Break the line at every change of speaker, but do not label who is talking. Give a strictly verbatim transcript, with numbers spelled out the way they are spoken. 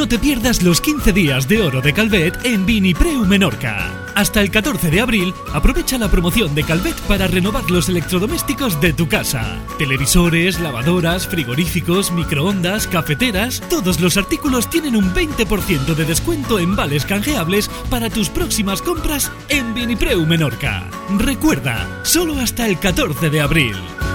No te pierdas los quince días de oro de Calvet en Vinipreu Menorca. Hasta el catorce de abril, aprovecha la promoción de Calvet para renovar los electrodomésticos de tu casa. Televisores, lavadoras, frigoríficos, microondas, cafeteras... Todos los artículos tienen un veinte por ciento de descuento en vales canjeables para tus próximas compras en Vinipreu Menorca. Recuerda, solo hasta el catorce de abril.